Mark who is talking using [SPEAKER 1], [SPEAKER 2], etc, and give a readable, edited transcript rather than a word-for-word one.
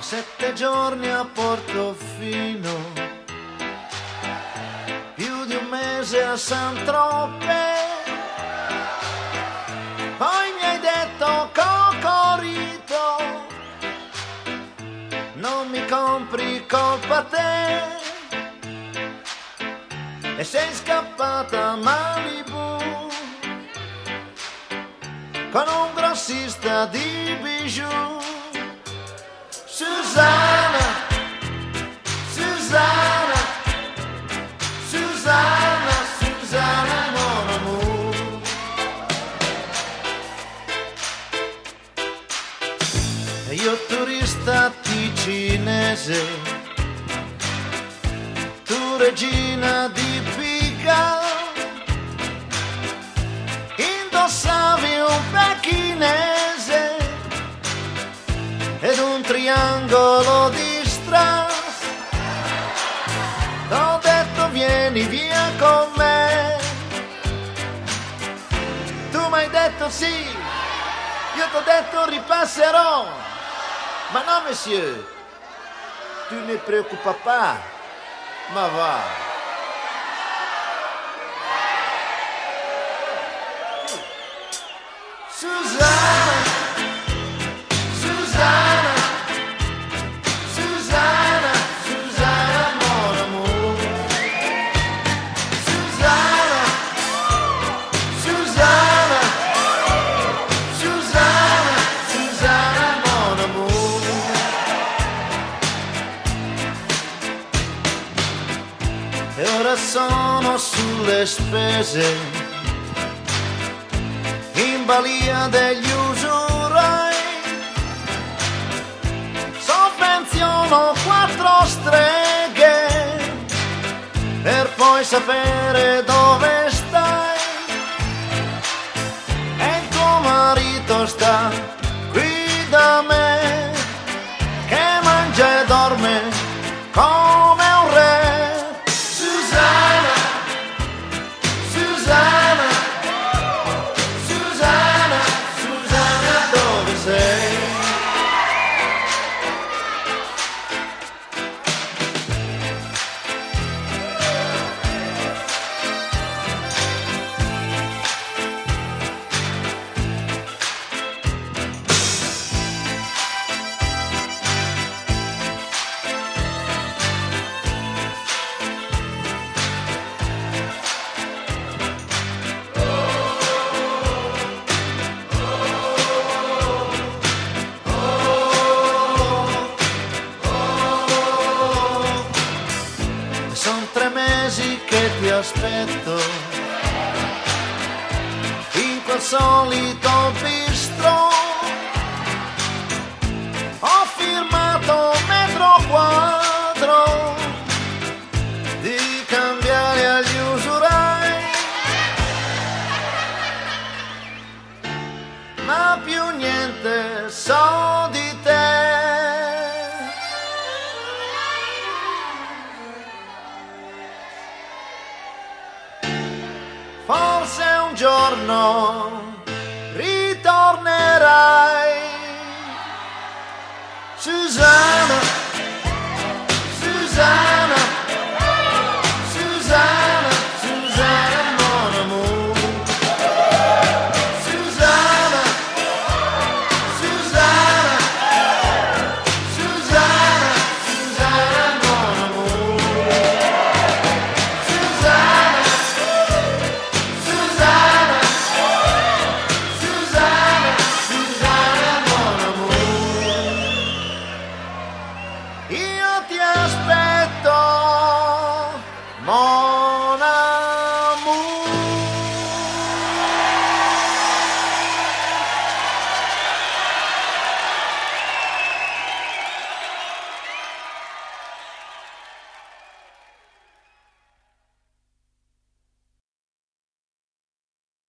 [SPEAKER 1] 7 giorni a Portofino, più di un mese a Saint-Tropez. Poi mi hai detto Cocorito, non mi compri, colpa te. E sei scappata a Malibu con un grossista di bijou. Susanna, Susanna, Susanna, Susanna, mon amour. E io turista ticinese, tu regina di Pica, indossavi un pechinese ed un triangolo di strass. T'ho detto vieni via con me, tu m'hai detto sì, io t'ho detto ripasserò, ma no monsieur, tu ne preoccupa pas, ma va. Susanna, Susanna, Susanna, Susanna, mon amour. Susanna, Susanna, Susanna, Susanna, mon amour. E ora sono sulle spese, in balia degli usurai, sovvenziono 4 streghe per poi sapere dove stai. E il tuo marito sta qui da me, che mangia e dorme come un re. Susanna, Susanna, Susanna, Susanna, dove sei? Son 3 mesi che ti aspetto in quel solito bistro. Ho firmato metro quadro di cambiare agli usurai, ma più niente so di te. Forse un giorno